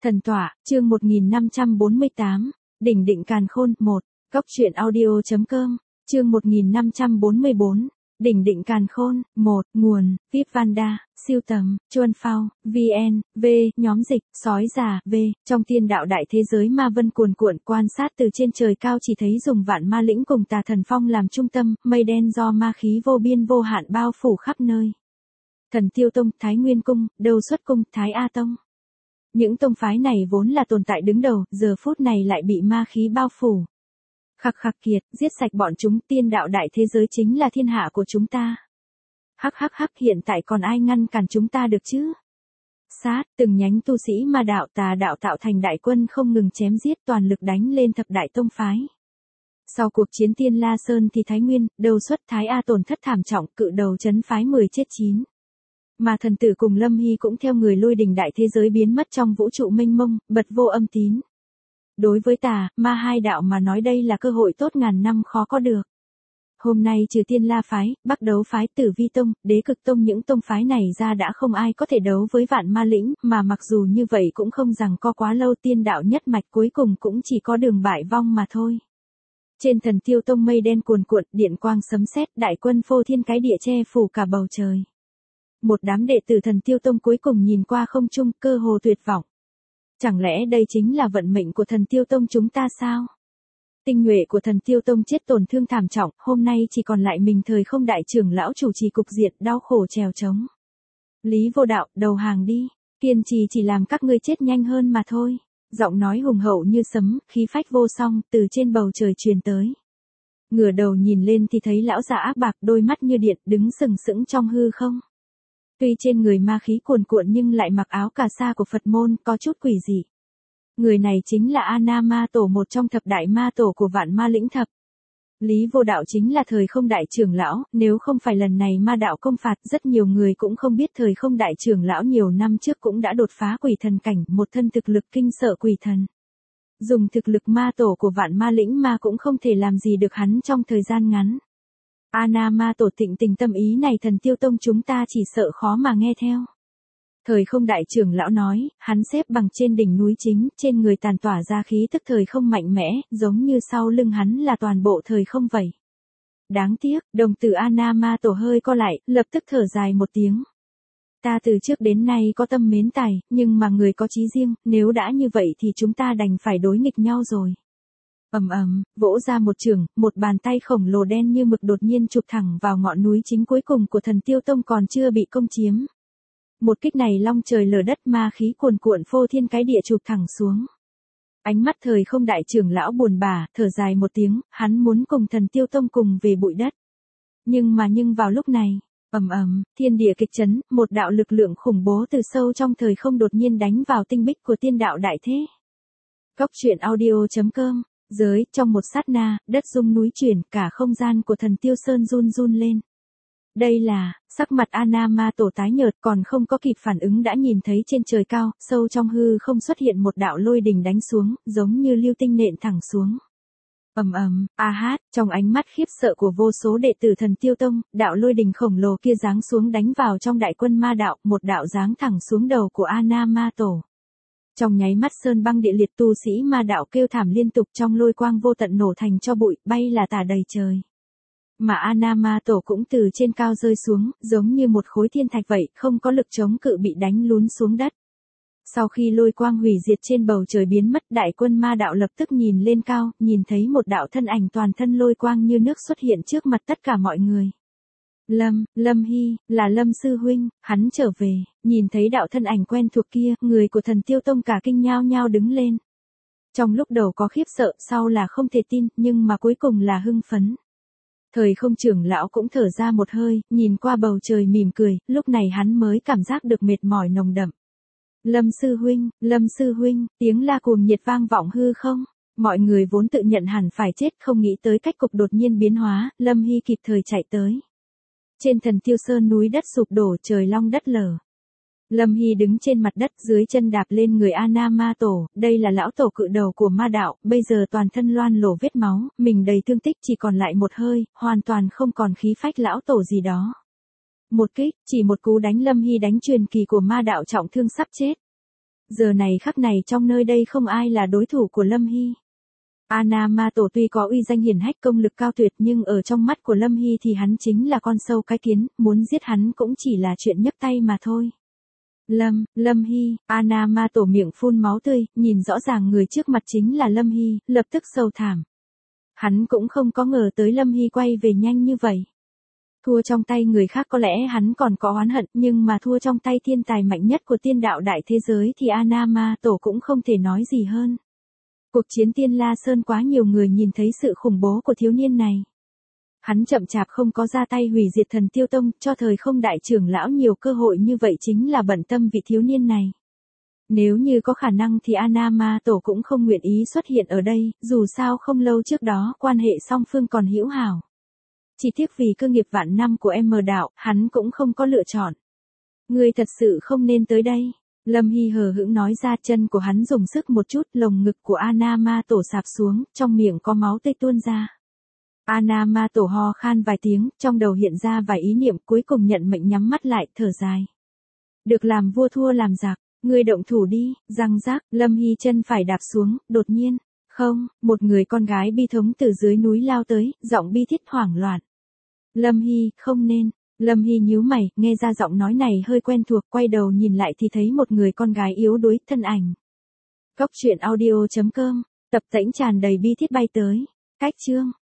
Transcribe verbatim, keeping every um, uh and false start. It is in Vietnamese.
Thần tọa, chương một nghìn năm trăm bốn mươi tám, đỉnh định càn khôn, một, góc truyện audio.com, chương một nghìn năm trăm bốn mươi bốn, đỉnh định càn khôn, một, nguồn, vê i pê Vanda, siêu tầm, Chuân Phao, vê en, V, nhóm dịch, sói già, V, trong tiên đạo đại thế giới ma vân cuồn cuộn quan sát từ trên trời cao chỉ thấy dùng vạn ma lĩnh cùng tà thần phong làm trung tâm, mây đen do ma khí vô biên vô hạn bao phủ khắp nơi. Thần Tiêu Tông, Thái Nguyên Cung, Đâu Xuất Cung, Thái A Tông. Những tông phái này vốn là tồn tại đứng đầu, giờ phút này lại bị ma khí bao phủ. Khắc khắc kiệt, giết sạch bọn chúng, tiên đạo đại thế giới chính là thiên hạ của chúng ta. Hắc hắc hắc, hiện tại còn ai ngăn cản chúng ta được chứ? Sát, từng nhánh tu sĩ ma đạo tà đạo tạo thành đại quân không ngừng chém giết, toàn lực đánh lên thập đại tông phái. Sau cuộc chiến Tiên La Sơn thì Thái Nguyên, Đâu Xuất, Thái A tổn thất thảm trọng, cự đầu chấn phái mười chết chín. Mà thần tử cùng Lâm Hy cũng theo người lôi đình đại thế giới biến mất trong vũ trụ mênh mông, bật vô âm tín. Đối với tà, ma hai đạo mà nói đây là cơ hội tốt ngàn năm khó có được. Hôm nay trừ Tiên La phái, Bắc Đấu phái, Tử Vi tông, Đế Cực tông, những tông phái này ra đã không ai có thể đấu với vạn ma lĩnh, mà mặc dù như vậy cũng không rằng co quá lâu, tiên đạo nhất mạch cuối cùng cũng chỉ có đường bại vong mà thôi. Trên Thần Tiêu Tông mây đen cuồn cuộn, điện quang sấm sét, đại quân phô thiên cái địa che phủ cả bầu trời. Một đám đệ tử Thần Tiêu Tông cuối cùng nhìn qua không trung, cơ hồ tuyệt vọng. Chẳng lẽ đây chính là vận mệnh của Thần Tiêu Tông chúng ta sao? Tinh nhuệ của Thần Tiêu Tông chết tổn thương thảm trọng, hôm nay chỉ còn lại mình Thời Không đại trưởng lão chủ trì cục diện, đau khổ trèo trống. Lý Vô Đạo, đầu hàng đi, kiên trì chỉ làm các ngươi chết nhanh hơn mà thôi. Giọng nói hùng hậu như sấm, khí phách vô song, từ trên bầu trời truyền tới. Ngửa đầu nhìn lên thì thấy lão già ác bạc, đôi mắt như điện, đứng sừng sững trong hư không. Tuy trên người ma khí cuồn cuộn nhưng lại mặc áo cà sa của Phật môn, có chút quỷ dị. Người này chính là Ana Ma Tổ, một trong thập đại ma tổ của vạn ma lĩnh thập. Lý Vô Đạo chính là Thời Không đại trưởng lão, nếu không phải lần này ma đạo công phạt, rất nhiều người cũng không biết Thời Không đại trưởng lão nhiều năm trước cũng đã đột phá quỷ thần cảnh, một thân thực lực kinh sợ quỷ thần. Dùng thực lực ma tổ của vạn ma lĩnh mà cũng không thể làm gì được hắn trong thời gian ngắn. Ana Ma Tổ tịnh tình tâm ý này, Thần Tiêu Tông chúng ta chỉ sợ khó mà nghe theo. Thời Không đại trưởng lão nói, hắn xếp bằng trên đỉnh núi chính, trên người tàn tỏa ra khí tức thời không mạnh mẽ, giống như sau lưng hắn là toàn bộ thời không vậy. Đáng tiếc, đồng tử Ana Ma Tổ hơi co lại, lập tức thở dài một tiếng. Ta từ trước đến nay có tâm mến tài, nhưng mà người có chí riêng, nếu đã như vậy thì chúng ta đành phải đối nghịch nhau rồi. Ầm ầm, vỗ ra một chưởng, một bàn tay khổng lồ đen như mực đột nhiên chụp thẳng vào ngọn núi chính cuối cùng của Thần Tiêu Tông còn chưa bị công chiếm. Một kích này long trời lở đất, ma khí cuồn cuộn phô thiên cái địa chụp thẳng xuống. Ánh mắt Thời Không đại trưởng lão buồn bã, thở dài một tiếng, hắn muốn cùng Thần Tiêu Tông cùng về bụi đất. Nhưng mà nhưng vào lúc này, ầm ầm, thiên địa kịch chấn, một đạo lực lượng khủng bố từ sâu trong thời không đột nhiên đánh vào tinh bích của tiên đạo đại thế. Góc truyện audio.com. Giới, trong một sát na, đất rung núi chuyển, cả không gian của Thần Tiêu Sơn run run lên. Đây là, sắc mặt Ana Ma Tổ tái nhợt, còn không có kịp phản ứng đã nhìn thấy trên trời cao, sâu trong hư không xuất hiện một đạo lôi đình đánh xuống, giống như lưu tinh nện thẳng xuống. Ầm ầm, a hát, trong ánh mắt khiếp sợ của vô số đệ tử Thần Tiêu Tông, đạo lôi đình khổng lồ kia giáng xuống đánh vào trong đại quân ma đạo, một đạo giáng thẳng xuống đầu của Ana Ma Tổ. Trong nháy mắt sơn băng địa liệt, tu sĩ ma đạo kêu thảm liên tục, trong lôi quang vô tận nổ thành cho bụi, bay là tả đầy trời. Mà Ana Ma Tổ cũng từ trên cao rơi xuống, giống như một khối thiên thạch vậy, không có lực chống cự bị đánh lún xuống đất. Sau khi lôi quang hủy diệt trên bầu trời biến mất, đại quân ma đạo lập tức nhìn lên cao, nhìn thấy một đạo thân ảnh toàn thân lôi quang như nước xuất hiện trước mặt tất cả mọi người. Lâm, Lâm Hy, là Lâm sư huynh, hắn trở về, nhìn thấy đạo thân ảnh quen thuộc kia, người của Thần Tiêu Tông cả kinh nhao nhao đứng lên. Trong lúc đầu có khiếp sợ, sau là không thể tin, nhưng mà cuối cùng là hưng phấn. Thời Không trưởng lão cũng thở ra một hơi, nhìn qua bầu trời mỉm cười, lúc này hắn mới cảm giác được mệt mỏi nồng đậm. Lâm sư huynh, Lâm sư huynh, tiếng la cuồng nhiệt vang vọng hư không. Mọi người vốn tự nhận hẳn phải chết, không nghĩ tới cách cục đột nhiên biến hóa, Lâm Hy kịp thời chạy tới. Trên Thần Tiêu Sơn núi đất sụp đổ, trời long đất lở. Lâm Hy đứng trên mặt đất, dưới chân đạp lên người Ana Ma Tổ, đây là lão tổ cự đầu của ma đạo, bây giờ toàn thân loan lổ vết máu, mình đầy thương tích, chỉ còn lại một hơi, hoàn toàn không còn khí phách lão tổ gì đó. Một kích, chỉ một cú đánh Lâm Hy đánh truyền kỳ của ma đạo trọng thương sắp chết. Giờ này khắc này trong nơi đây không ai là đối thủ của Lâm Hy. Anna Ma Tổ tuy có uy danh hiển hách công lực cao tuyệt nhưng ở trong mắt của Lâm Hy thì hắn chính là con sâu cái kiến, muốn giết hắn cũng chỉ là chuyện nhấc tay mà thôi. Lâm, Lâm Hy, Anna Ma Tổ miệng phun máu tươi, nhìn rõ ràng người trước mặt chính là Lâm Hy, lập tức sầu thảm. Hắn cũng không có ngờ tới Lâm Hy quay về nhanh như vậy. Thua trong tay người khác có lẽ hắn còn có oán hận, nhưng mà thua trong tay thiên tài mạnh nhất của tiên đạo đại thế giới thì Anna Ma Tổ cũng không thể nói gì hơn. Cuộc chiến Tiên La Sơn quá nhiều người nhìn thấy sự khủng bố của thiếu niên này. Hắn chậm chạp không có ra tay hủy diệt Thần Tiêu Tông, cho thời không đại trưởng lão nhiều cơ hội như vậy chính là bận tâm vị thiếu niên này. Nếu như có khả năng thì Anna Ma Tổ cũng không nguyện ý xuất hiện ở đây, dù sao không lâu trước đó quan hệ song phương còn hữu hảo. Chỉ tiếc vì cơ nghiệp vạn năm của em đạo, hắn cũng không có lựa chọn. Ngươi thật sự không nên tới đây. Lâm Hy hờ hững nói ra, chân của hắn dùng sức một chút, lồng ngực của Anna Ma Tổ sạp xuống, trong miệng có máu tươi tuôn ra. Anna Ma Tổ ho khan vài tiếng, trong đầu hiện ra vài ý niệm, cuối cùng nhận mệnh nhắm mắt lại, thở dài. Được làm vua thua làm giặc, ngươi động thủ đi, răng rác, Lâm Hy chân phải đạp xuống, đột nhiên, không, một người con gái bi thống từ dưới núi lao tới, giọng bi thiết hoảng loạn. Lâm Hy, không nên. Lâm Hy nhíu mày, nghe ra giọng nói này hơi quen thuộc, quay đầu nhìn lại thì thấy một người con gái yếu đuối, thân ảnh. Cốc truyện audio chấm com, tập tễnh tràn đầy bi thiết bay tới. Cách chương